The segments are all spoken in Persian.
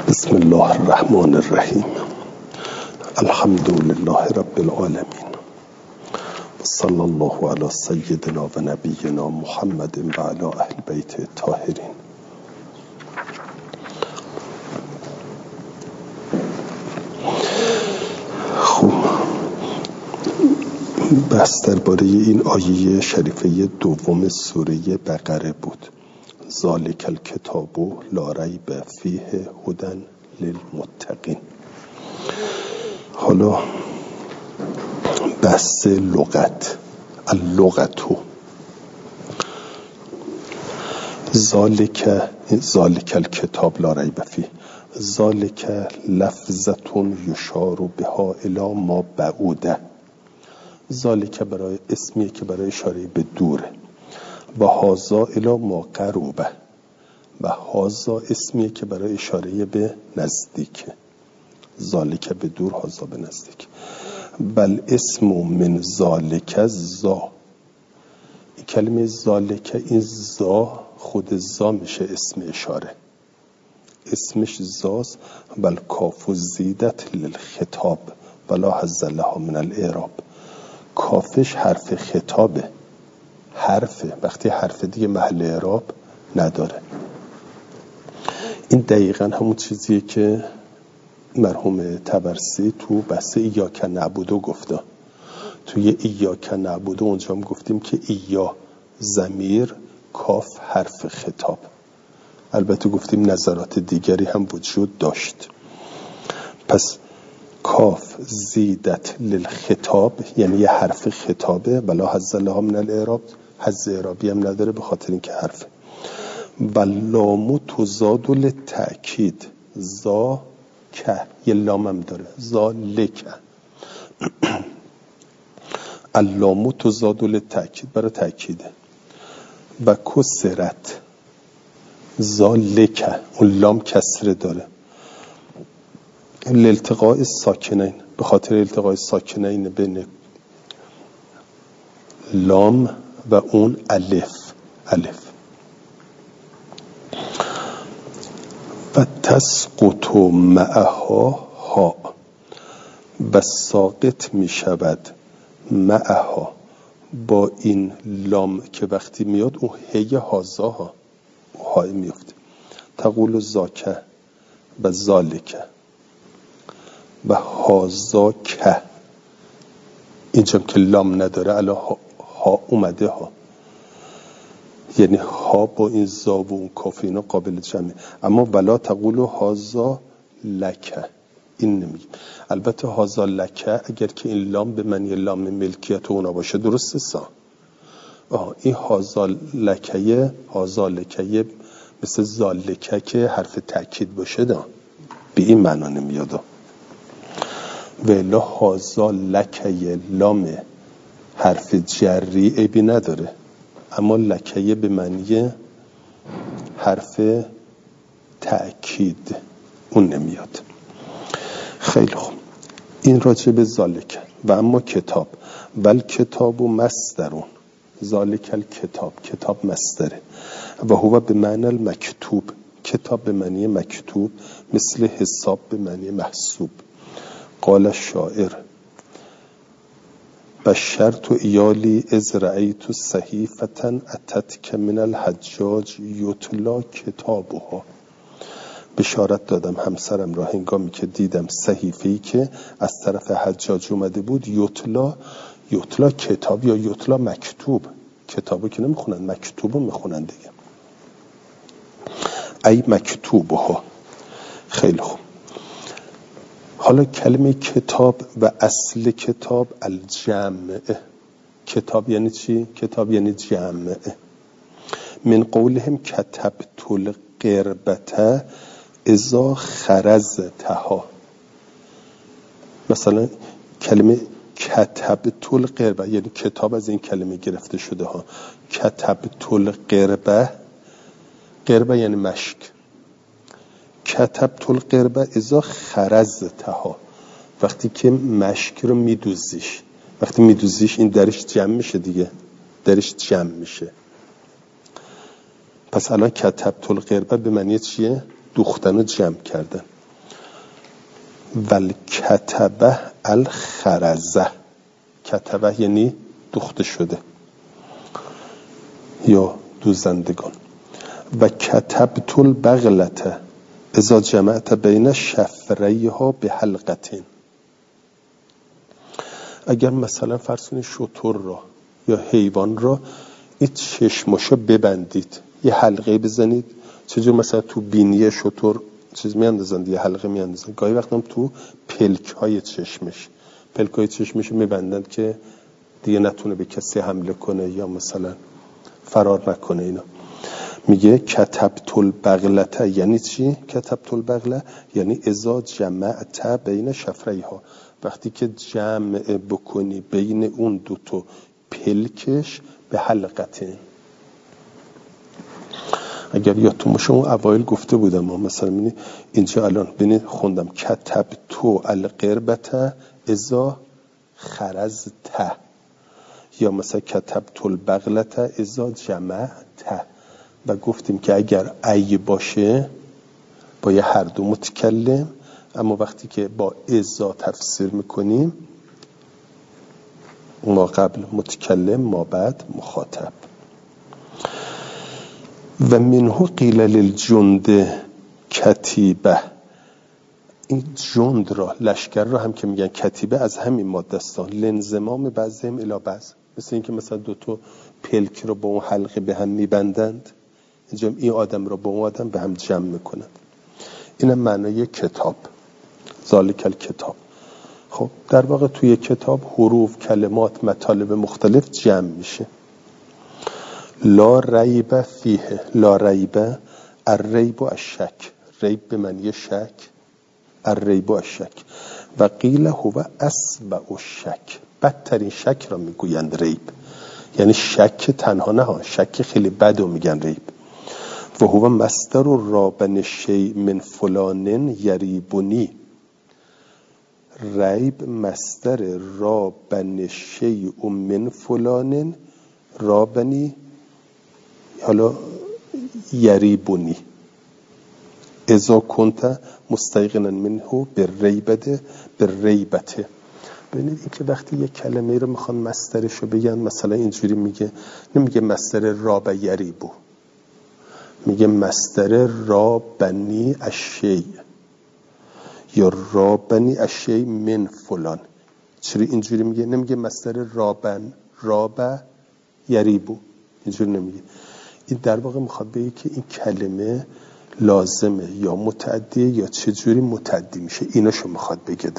بسم الله الرحمن الرحیم. الحمد لله رب العالمین. صلی الله علی سیدنا و نبینا محمد و علی اهل بیت الطاهرین. خب، بحث درباره این آیه شریفه دوم سوره بقره بود. ذالک الکتاب لا ریب فیه هدی للمتقین. حالا بحث لغت. اللغتو ذالک الکتاب لا ریب فیه. ذالک لفظتون یشار بها الی ما بعوده. ذالک برای اسمیه که برای اشاره به دوره. و هازا الی ما قربه. و هازا اسمیه که برای اشاره به نزدیکه. ذالک به دور، هازا به نزدیک. بل اسم من ذالک زا. این کلمه ذالک، این زا خود زا میشه اسم اشاره، اسمش زاست. بل کاف زیدت للخطاب ولا حظ لها من الاعراب. کافش حرف خطابه، حرفه، وقتی حرف دیگه محل اعراب نداره. این دقیقا همون چیزیه که مرحوم طبرسی تو بحث ایاک نعبدو گفته. توی ایاک نعبدو اونجا هم گفتیم که ایا ضمیر، کاف حرف خطاب. البته گفتیم نظرات دیگری هم وجود داشت. پس کاف زیدت للخطاب یعنی یه حرف خطابه. بلا حظ لها من الاعراب، حظ اعرابی هم نداره به خاطر اینکه حرفه. بلامو تزاد للتأکید. زا که یه لام هم داره. زا لکه. اللامو تزاد للتأکید برای تأکیده. و کسرت زا لکه، اون لام کسره داره. الالتقاء ساکنین، به خاطر التقاء ساکنین بین لام و اون الف. و تسقط معها ها. و ساقط می شود معها، با این لام که وقتی میاد اون هی هازا ها های میفته. تقول زاکه و ذالکه و هازا که. اینجا که لام نداره الا ها اومده ها، یعنی ها با این زا و اون کاف اینا قابل جمعه. اما ولا تقولو هازا لکه، این نمیگیم. البته هازا لکه اگر که این لام به معنی لام ملکیت اونا باشه درسته سا. این هازا لکه مثل ذالکه که حرف تأکید باشه دا، به این معنا نمیاد. ولا هازا لکه لام حرف جری عیبی نداره، اما لکه به معنی حرف تأکید اون نمیاد. خیلی خوب، این راجع به ذالک. و اما کتاب، ول کتاب و مصدرون. ذالک الکتاب، کتاب مصدره. و هو به معنی المکتوب، کتاب به معنی مکتوب، مثل حساب به معنی محسوب. قال الشاعر بشرت ایالی از رأیت صحیفة اتتک من الحجاج یتلا کتابها. بشارت دادم همسرم را هنگامی که دیدم صحیفه‌ای که از طرف حجاج اومده بود. یتلا کتاب یا یتلا مکتوب. کتابو که نمیخونن، مکتوبو میخونن دیگه. ای مکتوبها. خیلی خوب. حالا کلمه کتاب و اصل کتاب الجمع. کتاب یعنی چی؟ کتاب یعنی جمع. من قولهم کتبت القربة اذا خرزتها. مثلا کلمه کتبت القربة یعنی کتاب از این کلمه گرفته شده ها. کتبت القربة، قربة یعنی مشک. کتبت القربة اذا خرزتها، وقتی که مشک رو میدوزیش. وقتی میدوزیش این درش جمع میشه دیگه، درش جمع میشه. پس الان کتبت القربة به معنی چیه؟ دوختن و جمع کردن. والکتبه الخرزه، کتبه یعنی دوخته شده یا دوزندگان. و کتبت البغلة اذا جمعت بین شفریها به حلقتین. اگر مثلا فرض کنید شتر را یا حیوان را این چشماشو ببندید، یه حلقه بزنید، چجور مثلا تو بینی شتر چیز میاندازن، یه حلقه میاندازن، گاهی وقتا هم تو پلک های چشمش میبندند که دیگه نتونه به کسی حمله کنه یا مثلا فرار نکنه. اینا میگه کتبت البغلة یعنی چی؟ کتبت البغلة یعنی اذا جمعت بین شفریها، وقتی که جمع بکنی بین اون دوتا پلکش به حلقته. اگر یادتون باشه اون اوایل گفته بودم مثلا اینجا الان ببینید خوندم کتبت القربة اذا خرزت، یا مثلا کتبت البغلة اذا جمعت، و گفتیم که اگر ای باشه با یه هر دو متکلم، اما وقتی که با اذا تفسیر میکنیم ما قبل متکلم ما بعد مخاطب. و منه قیل للجند کتیبه، این جند را لشکر را هم که میگن کتیبه از همین ماده است، لانضمام بعضهم الی بعض، مثل اینکه مثلا دو تا پلک رو با اون حلقه به هم میبندند، اینجا این آدم را با اون آدم به هم جمع میکنند. اینم معنای کتاب، ذالک الکتاب. خب در واقع توی کتاب حروف، کلمات، مطالب مختلف جمع میشه. لا ریب فیه، لا ریب، الریب و الشک، ریب به معنی شک، الریب و الشک. و قیل هو اسوأ الشک، بدترین شک را میگویند ریب، یعنی شک تنها نه، شک خیلی بد رو میگن ریب. و هو مصدر رابن شیء من فلان یریبنی، ریب مصدر رابن شیء من فلان، رابنی حالا یریبنی، اذا کنت مستیقنا منه بالریبته. ببینید این که وقتی یک کلمه رو میخوان مصدرش رو بگن، مثلا اینجوری میگه، نمیگه مصدر راب یریبو، میگه مصدر رابنی الشیء یا رابنی الشیء من فلان. چرا اینجوری میگه؟ نمیگه مصدر رابن راب یریبو، اینجوری نمیگه. این در واقع میخواد بگه که این کلمه لازمه یا متعدیه یا چجوری متعدی میشه، ایناشو میخواد بگه.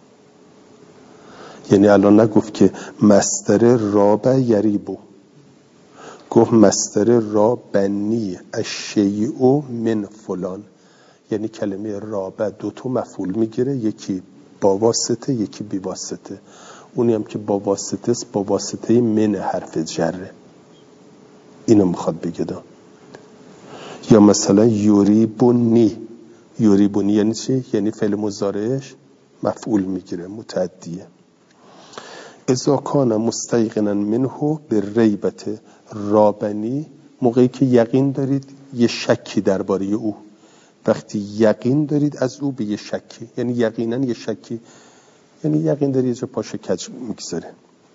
یعنی الان نگفت که مصدر راب یریبو، گفت مصدر رابنی الشیء من فلان، یعنی کلمه رابه دو تا مفعول میگیره، یکی با واسطه یکی بی واسطه. اونی هم که با واسطه است با واسطه من حرف جره، اینو میخواد بگه. یا مثلا یوریبونی، یوریبونی یعنی چی؟ یعنی فعل مضارعش مفعول میگیره، متعدیه. اذا کان مستیقنا منه بالریبته، رابنی موقعی که یقین دارید یه شکی درباره او، وقتی یقین دارید از او به یه شکی، یعنی یقینا یه شکی، یعنی یقین دارید یه جا پاشه کج میگذاره.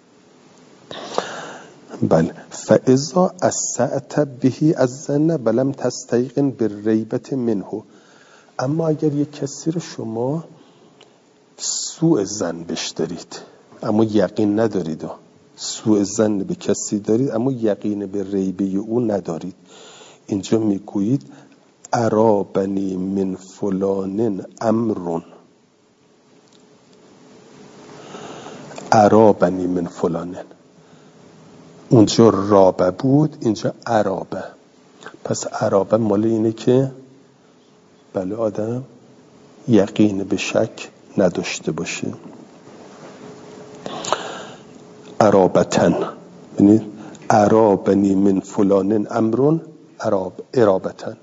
بله. فاذا اسعت به الظن ولم تستيقن بالریبه منه، اما اگر یک کسی رو شما سوء ظن بش دارید اما یقین ندارید، سوء ظن به کسی دارید اما یقین به ریبه او ندارید، اینجا میگویید ارابنی من فلان امرون، ارابنی من فلان، اونجا رابه بود اینجا عرابه. پس عرابه مال اینه که بله آدم یقین به شک نداشته باشه. عرابتن، ببینید عرابنی من فلان امرون، عرابتن،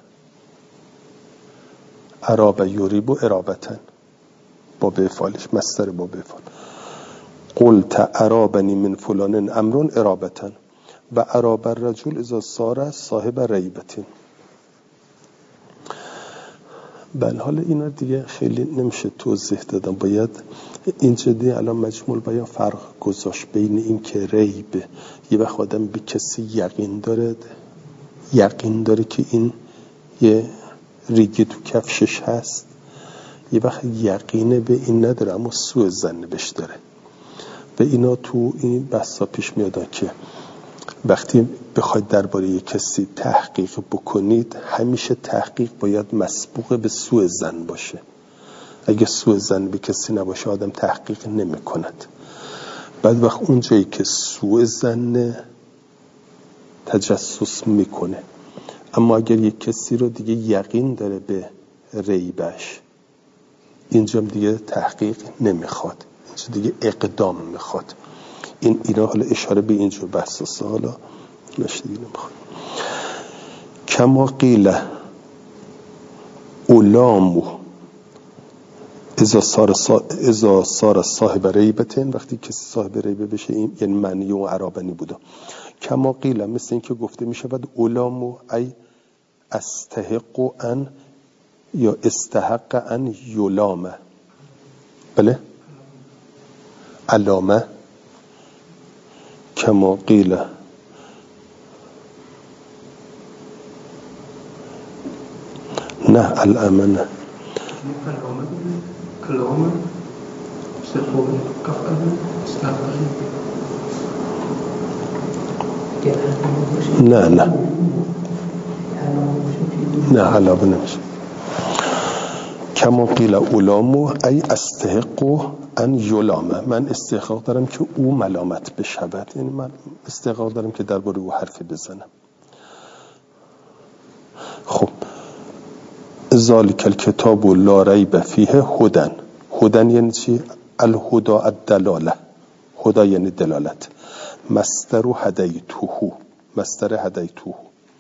عرابه یوریبو عرابتن، با بفعالش مصدر با بفعال. قلت عرابنی من فلان امرون عرابتن و عراب الرجل اذا صار صاحب ریبتین. بله، حالا اینا دیگه خیلی نمیشه توضیح دادم. باید اینجا دیگه الان مجموع باید فرق گذاشت بین این که ریب یه وقت آدم به کسی یقین داره که این یه ریگی تو کفشش هست، یه وقت یقینه به این نداره اما سوء ظن بهش داره. و اینا تو این بحثا پیش میادن که وقتی بخواید درباره کسی تحقیق بکنید، همیشه تحقیق باید مسبوق به سوء ظن باشه. اگه سوء ظن به کسی نباشه آدم تحقیق نمی کند. بعد وقت اونجایی که سوء ظن تجسس میکنه. اما اگر یک کسی رو دیگه یقین داره به ریبش، اینجا دیگه تحقیق نمیخواد، اینجا دیگه اقدام میخواد. اینا حالا اشاره به اینجور بحث حالا نشدی نمیخواد. کما قیل علامو اذا صار صاحب ریبتن، وقتی کسی صاحب ریبه بشه، این یعنی معنی و عربنی بوده. کما قیل مثل این که گفته می شود علامو ای استحق ان یا استحق ان یلامه. بله علامه کما قیل نه الامنه علامه استحق نه علامه نمیشه. کما قیل علامو ای استحق ان یلامه، من استحقاق دارم که او ملامت بشود، یعنی من استحقاق دارم که درباره او حرفی بزنم. خب ذالک الکتاب لا ریب فیه هدن یعنی چی؟ الهدى الدلاله، هدى یعنی دلالت. مصدر هدیتوه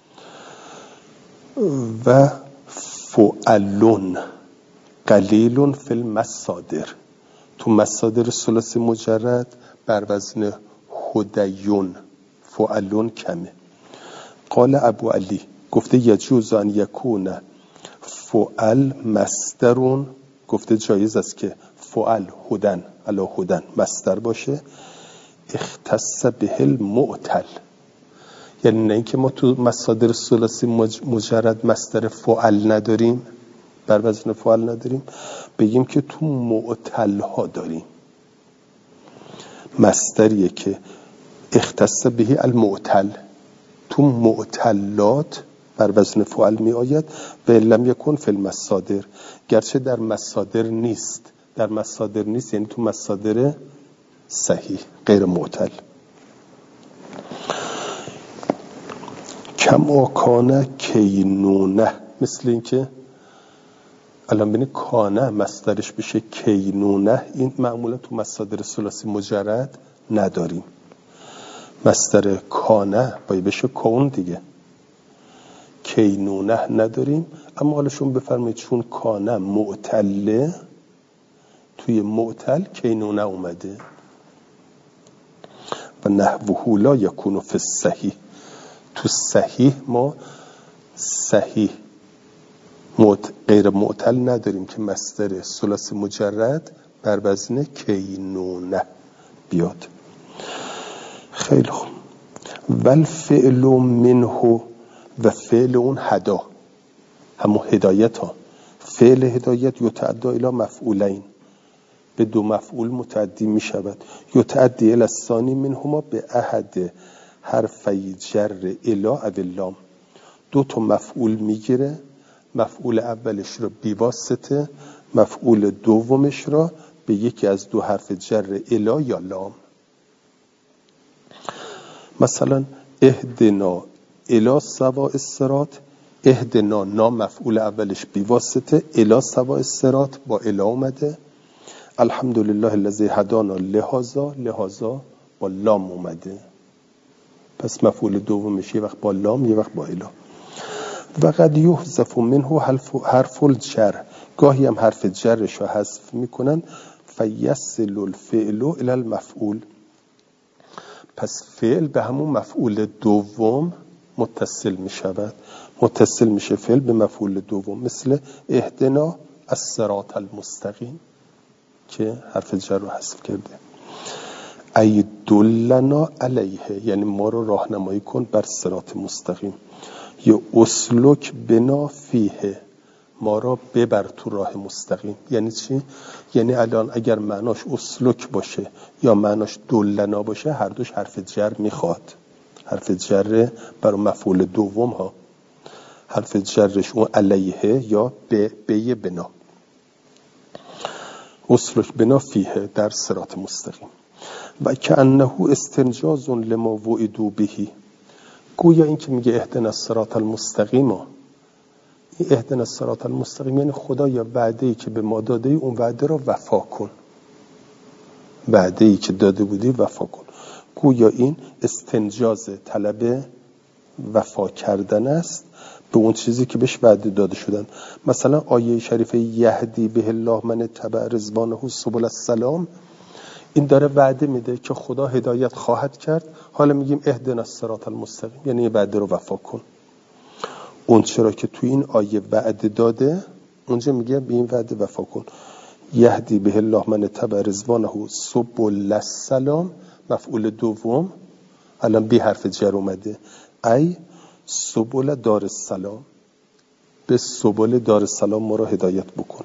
و فعلون قلیل فی المصادر، تو مصادر ثلاثی مجرد بر وزن هدیون، فعلون کمه. قال ابو علی گفته یجوز ان یکون فعل مصدرون، گفته جایز است که فعل هدن علی هدن مصدر باشه، اختص به المعتل، یعنی نه اینکه ما تو مصادر ثلاثی مجرد مصدر فعل نداریم، بر وزن فعل نداریم، بگیم که تو معتل ها داریم. مصدریه که اختص به المعتل، تو معتلات بر وزن فعل می آید. و لم یکن فی المصادر، گرچه در مصادر نیست یعنی تو مصادر صحیح غیر معتل. کما کان کینونه، مثل این که الان بینید کانه مصدرش بشه کینونه، این معمولا تو مصادر ثلاثی مجرد نداریم. مصدر کانه باید بشه کون دیگه، کینونه نداریم. اما حالا شما بفرمایید چون کانه معتله، توی معتل کینونه اومده. و نحوه لا یکون فی الصحیح، تو صحیح ما صحیح غیر معتل نداریم که مصدر ثلاثی مجرد بر وزن کینونه بیاد. خیلی خوب. والفعل منه، و فعل اون هدا، همون هدایت ها، فعل هدایت یتعدی الی مفعولین، به دو مفعول متعدی می شود. یتعدی الی الثانی منهما به احد حرفی جر الی او اللام، دو تا مفعول میگیره، مفعول اولش رو بی واسطه، مفعول دومش رو به یکی از دو حرف جر الی یا لام. مثلا اهدنا الی سواء الصراط، اهدنا نام مفعول اولش بی واسطه، الی سواء الصراط با الی اومده. الحمدلله الذی هدانا لهذا با لام اومده، پس مفعول دومش یه وقت با لام یه وقت با الی. و قد یحذف منه حرف الجر، گاهی هم حرف جرش رو حذف میکنن. فیصل الفعل الی المفعول، پس فعل به همون مفعول دوم متصل می شود. متصل میشه فعل به مفعول دوم، مثل اهدنا الصراط المستقیم که حرف جر رو حذف کرده. ای دلنا علیه، یعنی ما رو راهنمایی کن بر صراط مستقیم. یا اسلک بنا فیه، ما را ببر تو راه مستقیم. یعنی چی؟ یعنی الان اگر معناش اسلک باشه یا معناش دلنا باشه، هر دوش حرف جر میخواد. حرف جر برای مفعول دوم ها، حرف جرش اون علیه یا به بنا. اسلک بنا فیه، در صراط مستقیم. و کأنه استنجاز لما وعدوا بهی، گویا این که میگه اهدنا الصراط المستقیم، این اهدنا الصراط المستقیم یعنی خدایا وعده‌ای که به ما داده ای اون وعده را وفا کن، وعده‌ای که داده بودی وفا کن. گویا این استنجاز، طلب وفا کردن است به اون چیزی که بهش وعده داده شدن. مثلا آیه شریفه یهدی به الله من تبع رضوانه سبل السلام، این داره وعده میده که خدا هدایت خواهد کرد. حالا میگیم اهدنا الصراط المستقیم، یعنی این وعده رو وفا کن. اون چرا که تو این آیه وعده داده، اونجا میگه به این وعده وفا کن. یهدی به الله من تبع رضوانه سبل السلام، مفعول دوم الان بی حرف جر اومده، ای سبل دار السلام، به سبل دار السلام ما را هدایت بکن.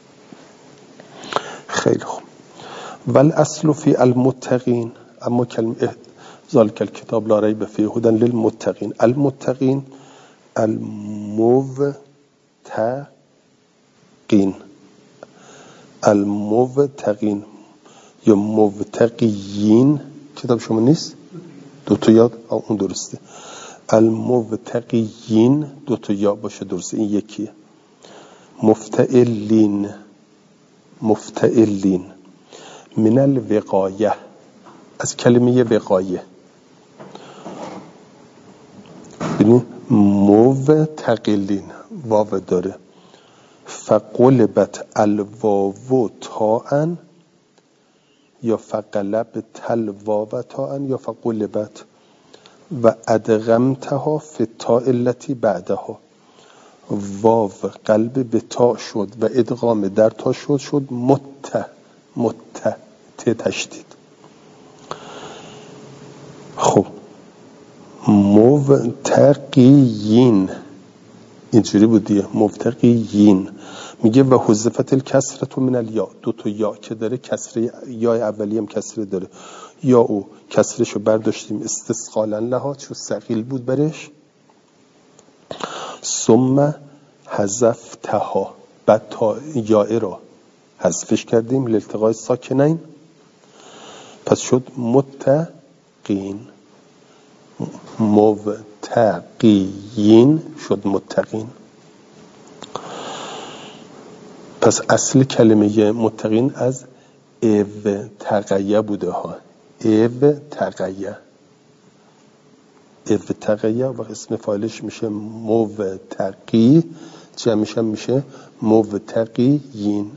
خیلی خوب. والاصل فی المتقین، اما کلمه ذالک الکتاب لا ریب فیه هدی للمتقین، المتقین الموتقین، الموتقین یا موتقیین، کتاب شما نیست؟ دوتا یاد اون درسته. الموتقیین دوتا یا باشه درسته، این یکیه. مفتعلین، مفتعلین من الوقایه، از کلمه وقایه. ببین موتقلین واو داره، فقلبت الواو تاء یا فقلبت الواو تاء یا فقلبت، و ادغمتها فی التاء التي بعدها، واو قلب به تا شد و ادغام در تا شد مت تشدید. خب موتقیین اینجوری بود دیگه، موتقیین. میگه و حذفت الکسرة من الیا، دو تا یا که داره کسره، یا اولی هم کسره داره، یا او کسرشو برداشتیم استثقالا لها چون ثقیل بود برش، ثم حذفتها، بعد تا یا را حذفش کردیم لالتقاء ساکنین، پس شد متقین. موتقیین شد متقین. پس اصل کلمه متقین از او تقیه بوده ها، او تقیه و اسم فاعلش میشه موتقی، جمعش هم میشه موتقیین.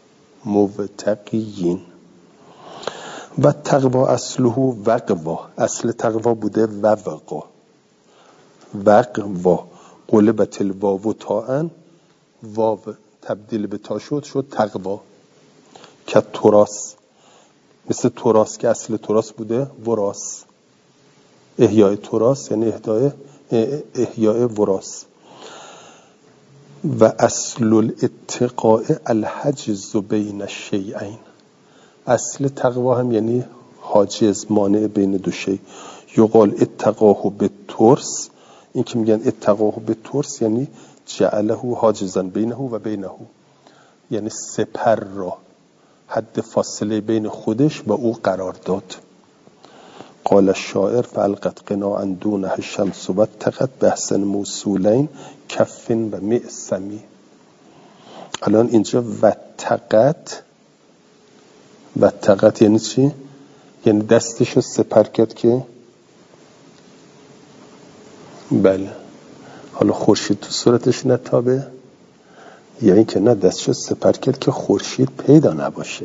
و تقوا اصله وقوا، اصل تقوا بوده وقوا، قلبت الواو تاء، واو تبدیل به تا شد تقوا. که تراس، مثل تراس که اصل تراس بوده وراس، احیاء تراس یعنی احیاء وراس. و اصل الاتقاء الحجز بین الشیئین، اصل تقوا هم یعنی حاجز، مانع بین دو شی. یقال اتقاه بالترس، این که میگن اتقاه بالترس یعنی جعله حاجزا بینه و بینه، یعنی سپر را، حد فاصله بین خودش و او قرار داد. قال الشاعر فالقت قناعا دونه الشمس و اتقت بحسن موصولین کف و معصمی. الان اینجا وتقت یعنی چی؟ یعنی دستشو سپر کرد که بله، حالا خورشید تو صورتش نتابه، یعنی که نه دستشو سپر کرد که خورشید پیدا نباشه،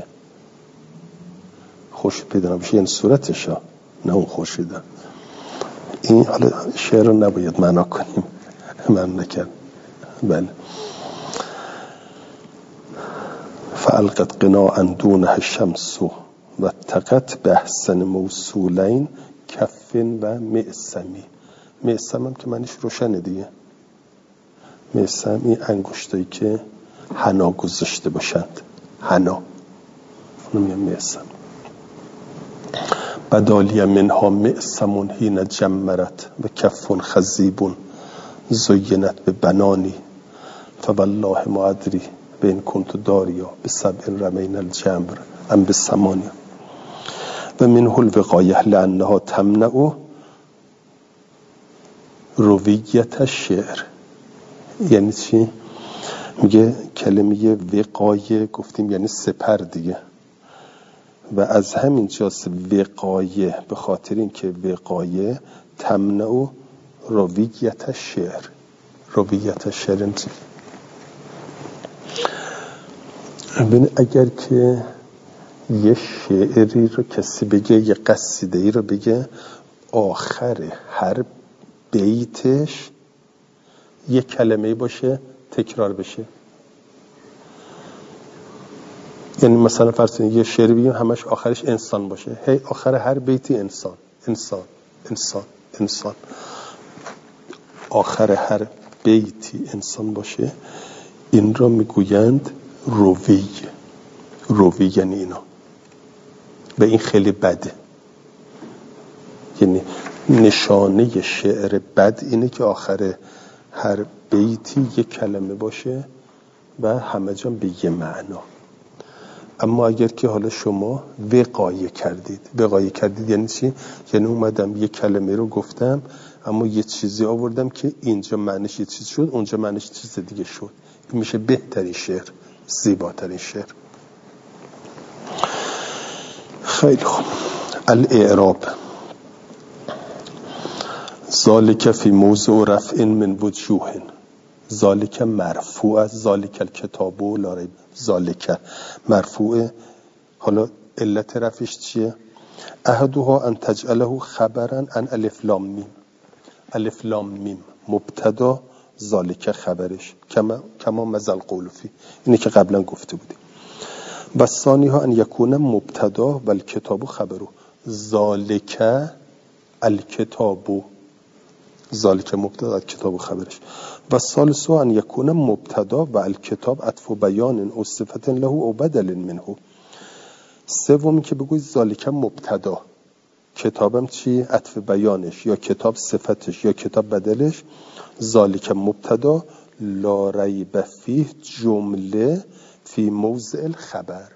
خورشید پیدا نباشه یعنی صورتشو، نه اون خورشیده. این حالا شعر رو نباید معنا کنیم، من نکرد. بله. فالقت قناعا دونه الشمس و اتقت به احسن موصولین کف و معصمی. معصم هم که منش روشنه دیگه. معصم این انگشتایی که حنا گذاشته باشند، حنا نمیگم معصم. بدالی منها معصمون حین جمرت و کف خضیبون زینت به بنانی فوالله ما ادری بین کنت داریا به سبع رمین الجمر ام به ثمانیه و منه الوقایه لانها تمنع رویت الشعر. یعنی چی؟ میگه کلمه وقایه گفتیم یعنی سپر دیگه، و از همین جاست وقایه، به خاطر اینکه وقایه تمنع رویت الشعر. رویت الشعر چی؟ ببین اگر که یه شعری رو کسی بگه، یه قصیده ای رو بگه، آخر هر بیتش یه کلمه باشه تکرار بشه. یعنی مثلا فرض کنید یه شعری بگیم همش آخرش انسان باشه، هی آخر هر بیتی انسان انسان انسان انسان، آخر هر بیتی انسان باشه. این را میگویند روی. روی یعنی اینا، و این خیلی بده. یعنی نشانه شعر بد اینه که آخر هر بیتی یک کلمه باشه و همه جا به یه معنا. اما اگر که حالا شما وقایه کردید یعنی چی؟ یعنی اومدم یک کلمه رو گفتم اما یه چیزی آوردم که اینجا معنیش یه چیز شد، اونجا معنیش چیز دیگه شد. این میشه بهترین شعر، زیباترین شعر. خیلی خوب. الاعراب ذالک فی موضع رفع من وجوه. ذالک مرفوع از ذالک الکتاب و لا ریب. ذالک مرفوع. حالا علت رفعش چیه؟ احدها ان تجعله خبرا عن الف لام میم. الف لام میم مبتدا، ذالک خبرش، کما مزل قول فی، اینی که قبلا گفته بودیم. و ثانی ها ان یکون مبتدا و الکتاب خبرو. ذالک الکتاب، ذالک مبتدا کتاب و خبرش. و ثالث ان یکون مبتدا و الکتاب عطف بیان او صفت له او بدل منه. سومی که بگوی ذالک مبتدا، کتابم چی؟ عطف بیانش، یا کتاب صفتش، یا کتاب بدلش. ذالک مبتدا لا ریب فیه جمله فی موضع الخبر.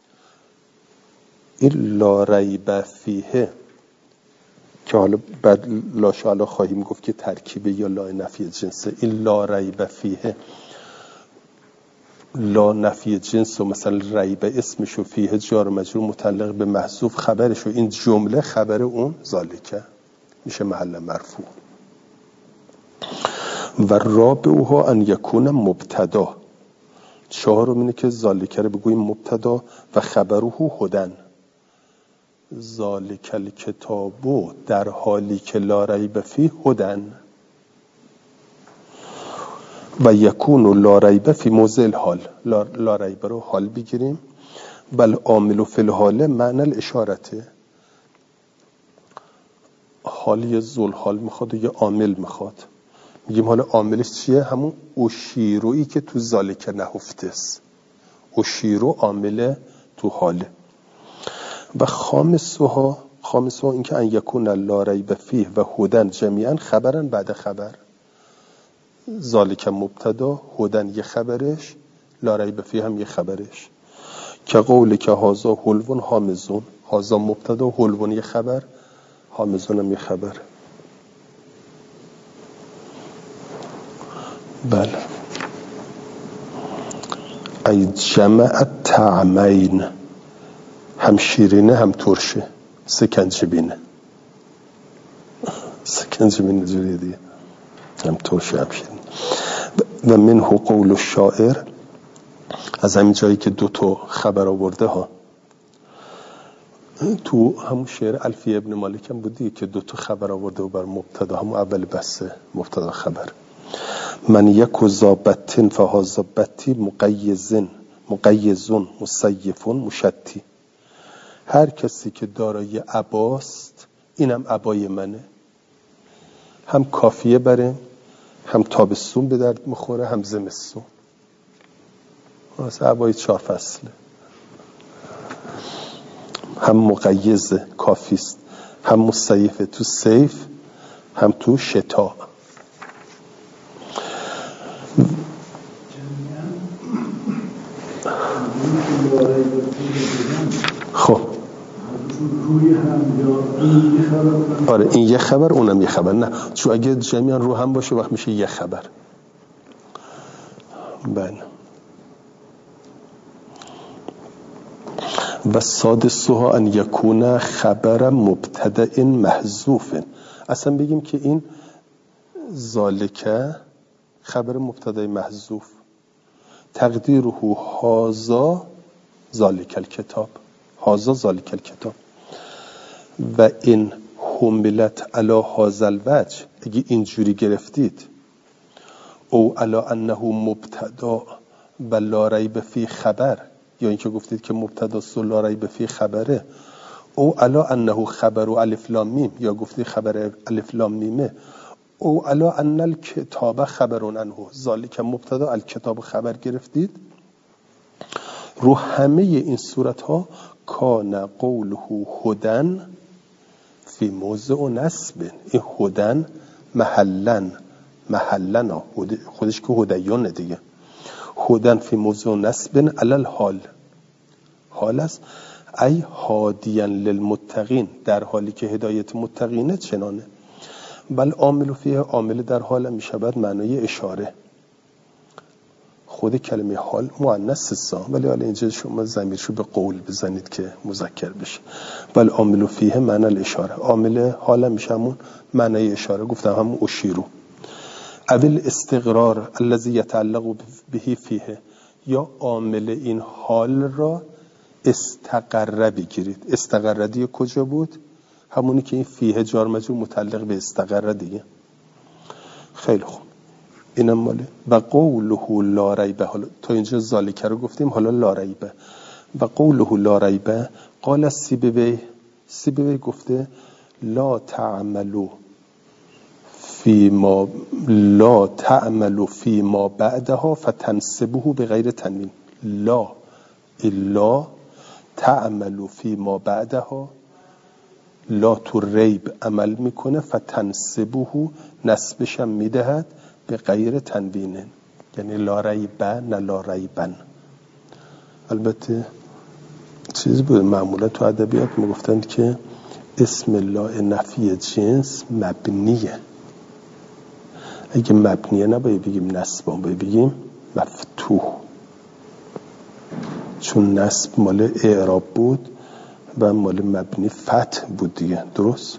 این لا ریب فیه که حالا بعد لا شاءالله خواهیم گفت که ترکیبه یا لا نفی جنسه. این لا ریب فیه، لا نفی جنس و مثلا ریب اسمش و فیه جار مجرور متعلق به محذوف خبرش و این جمله خبر اون ذالکه میشه محل مرفوع. و رابعها ان یکون مبتدا. چهارم اینه که ذالکه رو بگوییم مبتدا و خبره هدن. ذالک الکتاب در حالی که لا ریب فیه هدن. و یکون لا ریب فی موضع الحال. لا ریب رو حال بگیریم. بل عامل فی الحال معنی الاشارته. حالی ذل حال میخواد و یه عامل میخواد. میگیم حالا عاملش چیه؟ همون اشیرویی که تو ذالک نهفته است. اشیرو عامل تو حاله. و خامسها این که ان یکون لا ریب فیه و هدن جمیعا خبرن بعد خبر. ذالک مبتدا، هدن یه خبرش، لا ریب فیه هم یه خبرش. که قول که هازا حلون حامزون. هازا مبتدا، حلون یه خبر، حامزون هم یه خبر. بله. ای جمع طعمین، هم شیرینه هم ترشه. سکنجبینه جوریه دیگه، هم ترشه هم شیرینه. و منه قول الشاعر، از همین جایی که دو تا خبر آورده ها، تو همون شعر الفیه ابن مالک هم بودی که دو تا خبر آورده و بر مبتدا، همون اول بسته مبتدا خبر. من یک زابتین فهازابتی مقیزون مصیفون مشتی. هر کسی که دارای عباست اینم عبای منه، هم کافیه بره، هم تابستون به درد میخوره، هم زمستون. واسه عبای 4 فصله، هم مقیزه کافیست، هم مصیفه تو صیف، هم تو شتاء. خب آره این یه خبر اونم یه خبر، نه چون اگه جمعیان رو هم باشه وقت میشه یه خبر. بله. و سادسها ان یکون خبر مبتدأ محذوف. اصلا بگیم که این ذالکه خبر مبتدأ محذوف، تقدیره هازا ذالک الکتاب، هازا ذالک الکتاب. و این حملت علی هذا الوجه، اگه اینجوری گرفتید، او علی انه مبتدا و لا ریب فی خبر، یا اینکه گفتید که مبتدا و لا ریب فی خبره، او علی انه خبر و الف لام میم، یا گفتید خبر الف لام میمه، او علی ان الکتاب خبر عنه ذالک مبتدا الکتاب خبر گرفتید، رو همه این صورت ها کان قوله هدن فی موضع و نصب. این هدن محلن خودش که هدیانه دیگه، هدن فی موضع و نصب علل حال، حال است ای هادیان للمتقین، در حالی که هدایت متقینه چنانه. بل عامل فیه، عامل در حال میشود معنای اشاره. خود کلمه حال مؤنث است، ولی حالا اینجا شما ضمیرشو به قول بزنید که مذکر بشه. بل عامل فیه معنی الاشاره، عامل حال میشه همون معنای اشاره، گفتم همون اشیرو. اول استقرار الذی یتعلق به فیه، یا عامل این حال را استقر بگیرید. استقردی کجا بود؟ همونی که این فیه جار مجرور متعلق به استقر دیگه. خیلی خوب، اینم ماله. و قوله لا ریبه، حالا تا اینجا ذالکه رو گفتیم، حالا لا ریبه. و قوله لا ریبه قال سیبوی گفته لا تعملوا فی ما بعدها فتنسبه به غیر تنوین. لا الا تعملوا فی ما بعدها، لا تو ریب عمل میکنه، فتنسبه نسبش هم میدهد به غیر تنوین، یعنی لا ریبه نه لا ریبن. البته چیز بود معمولا تو ادبیات میگفتند که اسم الله نفی جنس مبنیه، اگه مبنیه نباید بگیم نصب، باید بگیم مفتوح، چون نصب مال اعراب بود و مال مبنی فتح بود دیگه. درست؟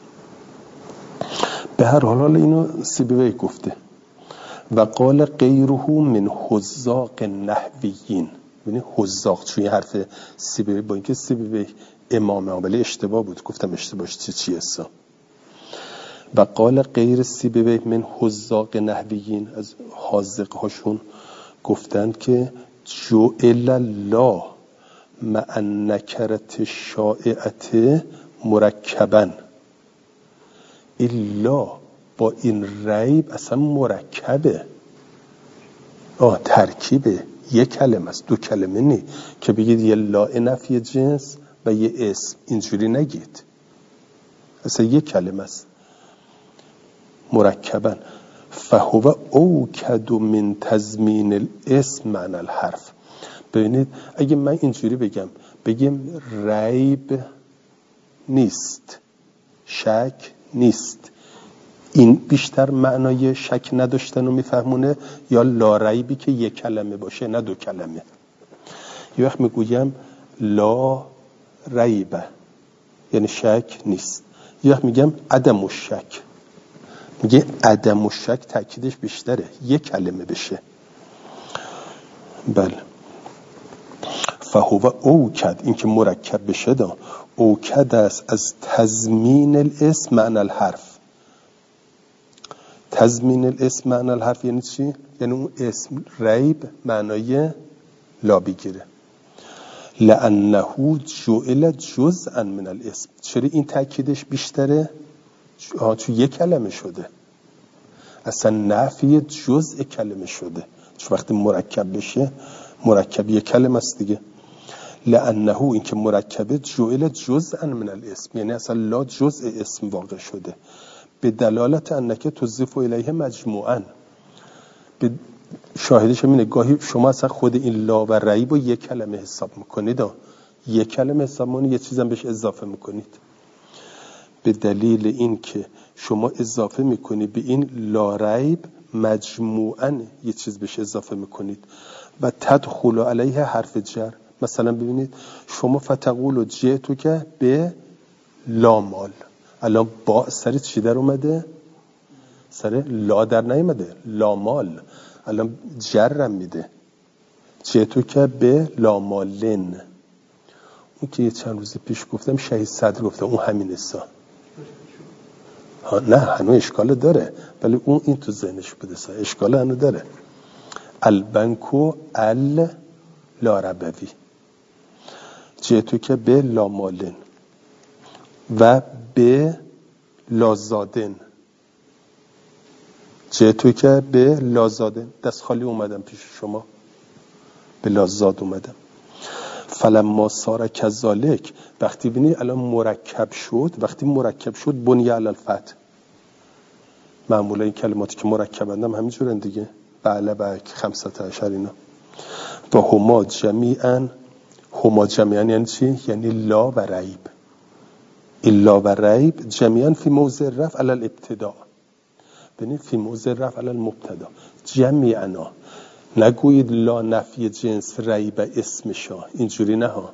به هر حال اینو سیبوی گفته. و قال غیره من حذاق نحویین، یعنی حذاق، چون یه حرف سیبوی با اینکه سیبوی امامه ولی اشتباه بود، گفتم اشتباهش چیه اصلا. و قال غیر سیبوی من حذاق نحویین، از حاذق هاشون گفتند که جعل الله مع النکرة شائعة مرکبا، الا با این ریب اصلا مرکبه، ترکیبه، یک کلمه است، 2 کلمه نی که بگید یه لا نفی جنس و یه اسم، اینجوری نگید، اصلا یک کلمه است مرکبا. فهو اوکد من تضمین الاسم معنی الحرف. ببینید اگه من اینجوری بگم ریب نیست، شک نیست، این بیشتر معنای شک نداشتن رو میفهمونه، یا لا ریبی که یک کلمه باشه نه 2 کلمه. یه وقت میگویم لا ریبه یعنی شک نیست، یه وقت میگم عدم الشک، میگه عدم الشک تأکیدش بیشتره، یک کلمه بشه. بله. فهو اوکد، این که مرکب بشه دا اوکد است از تضمین الاسم معنی الحرف، تضمین الاسم معنی الحرف یعنی چی؟ یعنی اون اسم ریب معنای لا بگیره. لانه جعل جزءا من الاسم. چرا این تاکیدش بیشتره؟ چون یک کلمه شده، اصلا نفی جزء کلمه شده، چون وقتی مرکب بشه مرکب یک کلمه است دیگه. لانه این که مرکبه جعل جزءا من الاسم، یعنی اصلا لا جزء اسم واقع شده. به دلالت انکه تضیف الیه مجموعا، به شاهدش همینه گاهی شما اصلا خود این لا و ریب رو یک کلمه حساب میکنید، یک کلمه حساب میکنید، یه چیزم بهش اضافه میکنید. به دلیل این که شما اضافه میکنید به این لا ریب مجموعاً یه چیز بهش اضافه میکنید و تدخل علیه حرف جر. مثلا ببینید شما فتقول جئتو که به لا مال، الان با سر چی در اومده؟ سر لا در نیومده، لا مال. الان جرم میده، جئتو که به لا مالن. اون که یه چند روز پیش گفتم شهید صدر گفتم اون همین حسا. نه هنوز اشکال داره، ولی اون این تو ذهنش بوده سا اشکال هنوز داره. البنکو لا ربوی، جئتو که به لا مالن و به لازادن، جئتو که به لازادن، دست خالی اومدم پیش شما، به لازاد اومدم. فلما صار کذالک، وقتی ببینی الان مرکب شد، وقتی مرکب شد بنی علی الفتح. معمولا این کلماتی که مرکبند هم همینجورن دیگه، بعله بک 15 اینا. و هما جمیعا یعنی چی؟ یعنی لا و ریب. الا و ریب جمیعا فی موضع رفع علی الابتداء، ببینید فی موضع رفع علی المبتدا. جمیعا نگویید لا نفی جنس ریب اسمشا، اینجوری نه ها.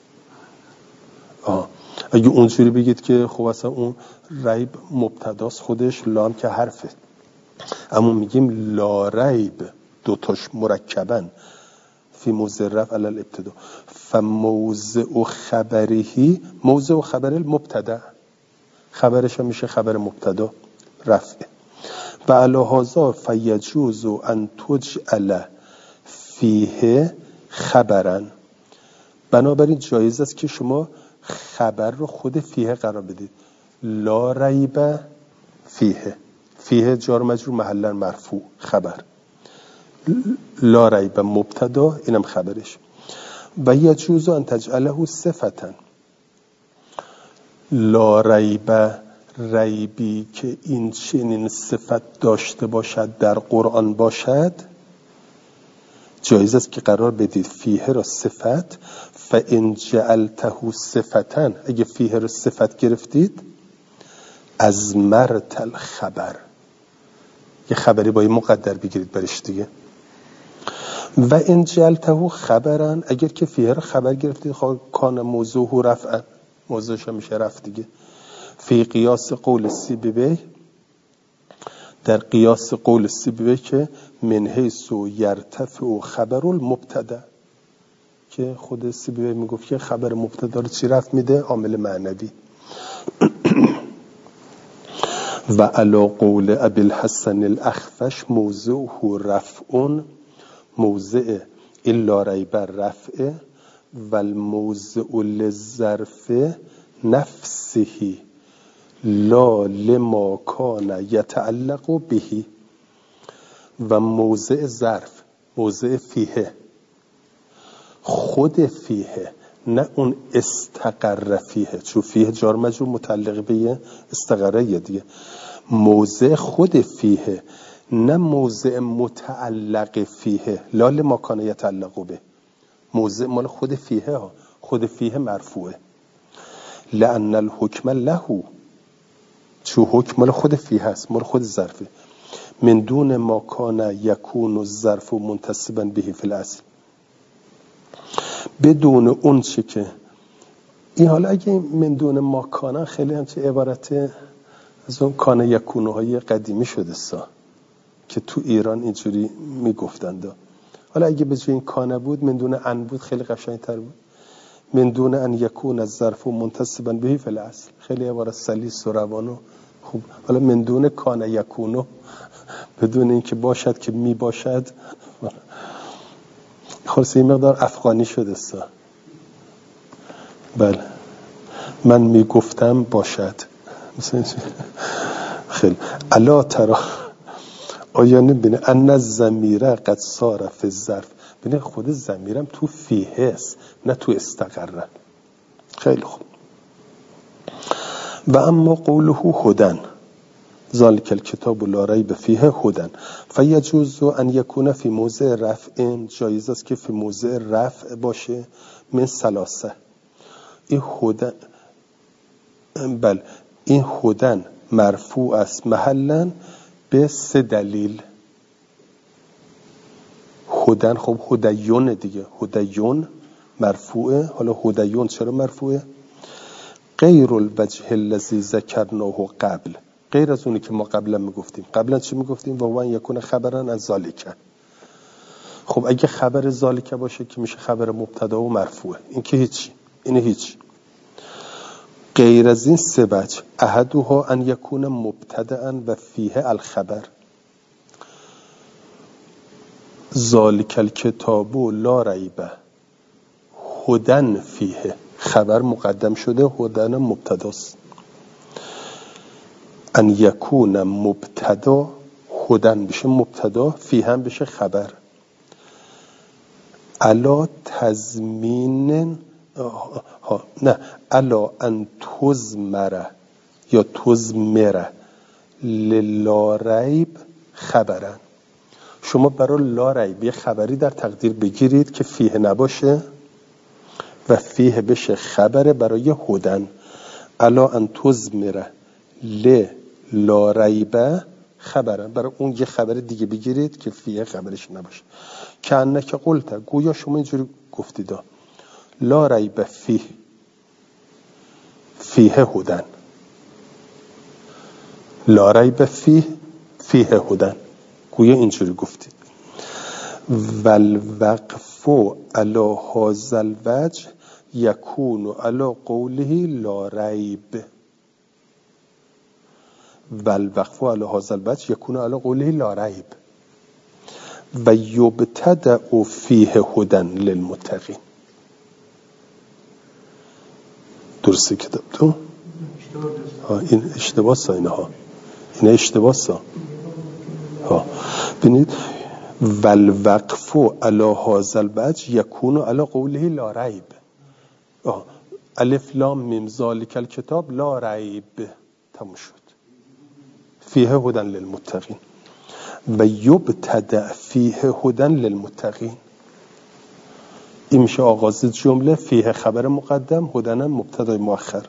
اگه اونجوری بگید که خب اصلا اون ریب مبتداست خودش، لام که حرفه. اما میگیم لا ریب دوتاش مرکبن فی موضع رفع علی الابتدا. فموضع خبرهی موضع خبر المبتدا، خبرش هم میشه خبر مبتدا رفع. و علی هذا فیجوز ان تجعل فیه خبرا، بنابراین جایز است که شما خبر رو خود فیه قرار بدید. لا ریب فیه، فیه جار مجرور محلا مرفوع، خبر. لا ریب مبتدا، اینم خبرش. و یجوز ان تجعله صفتا، لا ریب ریبی که این چنین صفت داشته باشد در قرآن باشد، جایز است که قرار بدید فیه را صفت. فان جعلته صفتا، اگه فیه را صفت گرفتید، از مرت الخبر، یه خبری با یه مقدر بگیرید برش دیگه. و ان جعلته خبرن، اگر که فیه را خبر گرفتید، کان موضوع رفعا، موضوعش میشه رفع دیگه. فی قیاس قول سیبوی، در قیاس قول سیبوی که من حیث یرتفع خبر المبتدا، که خود سیبوی میگفت که خبر مبتدا رو چی رفع میده؟ عامل معنوی. و علی قول ابی الحسن الاخفش موضعه رفع، موضع الا ریب رفع، و الموضع للظرف نفسه لا لما کان یتعلق به. و موضع ظرف، موضع فیه، خود فیه، نه اون استقر فیه، چون فیه جار مجرور متعلق به استقره دیگه. موضع خود فیه، نه موضع متعلق فیه، لا لما کان یتعلق به. موضع مال خود فیه ها، خود فیه مرفوعه. لأن الحکم له، چون حکم مال خود فیه هست، مال خود ظرفه. من دون ما کان یکون الظرف منتصبا به فی الاصل، بدون اون چه که این. حالا اگه من دون ما کان خیلی همچه عبارت از اون کان یکونه های قدیمی شده سا که تو ایران اینجوری میگفتند. حالا اگه به جای این کان بود من دون ان بود خیلی قشنگتر بود. من دون ان یکون الظرف منتصبا به فی الاصل، خیلی عبارت سلیس و روان و خب حالا من دون کان یکونو، بدون اینکه باشد که می باشد. خلاص این مقدار افغانی شده است. بله من می گفتم باشد مثلا خیلی الا ترا آیا نبینه ان الضمیر قد صار فی الظرف، ببین خود ضمیرم تو فیه است نه تو استقره. خیلی خوب. و اما قوله هدن ذالک الکتاب لا ریب فیه هدن فیجوز ان یکون فی موضع رفع، جایز است که فی موضع رفع باشه. من ثلاثه این هدن، بله این هدن مرفوع است محلا به 3 دلیل. هدن خب هدیون دیگه، هدیون مرفوعه. حالا هدیون چرا مرفوعه؟ غیر الوجه الذی ذکرناه قبل، غیر از اونی که ما قبلا میگفتیم. قبلا چی میگفتیم؟ و ان یکون خبرن از ذالک. خب اگه خبر ذالک باشه که میشه خبر مبتدا و مرفوعه، این که هیچی، این هیچ. غیر از این 3 وجه احدها ان یکون مبتدأ و فیه الخبر. ذالک الکتاب لا ریب هدن فیه، خبر مقدم شده، هدن مبتداست. ان یکون مبتدا، هدن بشه مبتدا، فیه هم بشه خبر. الا تضمین نه الا ان تضمر یا تضمر للا ریب خبرن. شما برای لا ریب یه خبری در تقدیر بگیرید که فیه نباشه و فیه بشه خبره برای هدن. الا ان تضمر للا ریب خبرن، برای اون یه خبر دیگه بگیرید که فیه خبرش نباشه. که انک قلت، گویا شما اینجوری گفتید لا ریب فیه هدن، لا ریب فیه هدن، گویا اینجوری گفتید. والوقف علی هذا الوجه یکون علی قوله لا ریب، والوقف علی هذا الوجه یکون علی قوله لا ریب و یبتدأ فیه هدن للمتقین. درسته کتاب تو؟ این اشتباس ها، این اشتباس ها. ببینید والوقف علی هذا الوجه یکون علی قوله لا ریب. الف لام میم ذالک الکتاب لا ریب، تموم شد. فیه هدن للمتقین و یبتدأ فیه هدن للمتقین. این میشه آغاز جمله، فیه خبر مقدم، هدن مبتدا مؤخر.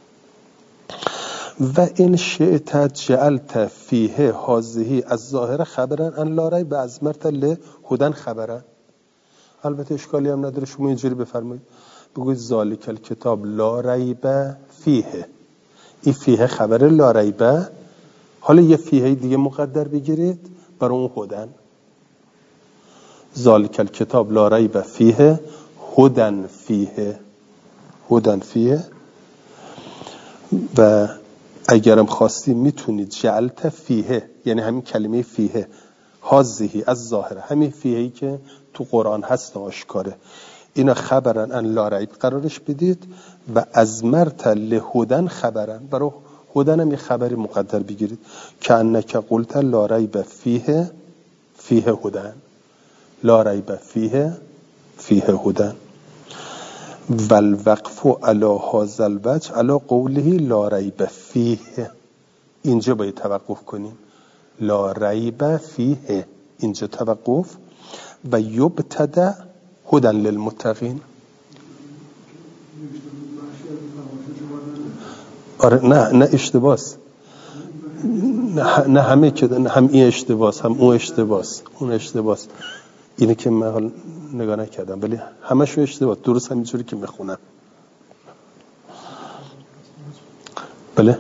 و این شئت جعلت فیه هذه الظاهر خبرن ان لا ریب ازمرت له هدن خبرن. البته اشکالی هم نداره شما اینجوری بفرمایید، بگوید ذالک الکتاب لا ریب فیه، این فیه خبر لا ریب، حالا یه فیه دیگه مقدر بگیرید برای اون هدن. ذالک الکتاب لا ریب فیه هدن فیه، هدن فیه. و اگرم خواستیم میتونید جعلت فیه، یعنی همین کلمه فیه، هذه از ظاهره، همین فیهی که تو قرآن هست آشکاره، اینا خبرن ان لا ریب قرارش بدید و ازمرت لهدن خبرن، برای هدن هم یه خبری مقدر بگیرید که انک قلت لا ریب فیه هدن، لا ریب فیه هدن. والوقف علی هذا الوجه علی قوله لا ریب فیه، اینجا باید توقف کنیم، لا ریب فیه، اینجا توقف. و یبتدأ هدن للمتقین. آره نه اشتباس، نه همه که هم این اشتباس هم اون اشتباس، اون اشتباس، اینه که من حال نگاه نکردم ولی همشو اشتباس، درست همینجوری که میخونم. بله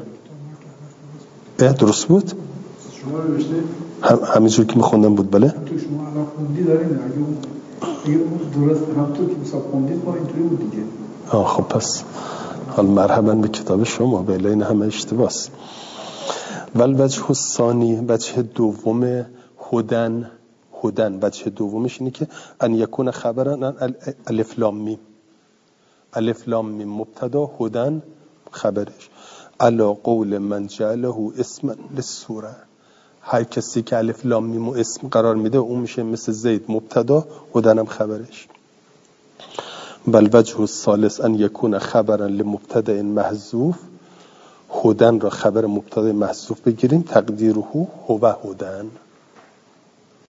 درست بود، شما نوشته همینجوری که میخوندم بود. بله تو شما الان خوندی دارین، اگه درست هم تو که حساب خوندید ما اینطوری بود دیگه. خب پس حال مرحبا به کتاب شما، بله این همه اشتباس. والوجه الثانی، وجه دوم هدن. وجه دومش اینه که ان یکون خبرن الف لام میم. الف لام میم مبتدا، هدن خبرش. علا قول من جعله اسما للسوره، هر کسی که الف لام میم اسم قرار میده اون میشه مثل زید مبتدا، هدنم خبرش. بل وجه الثالث ان یکون خبرا لمبتدا محذوف، هدن را خبر مبتدا محذوف بگیریم، تقدیره هو هدن.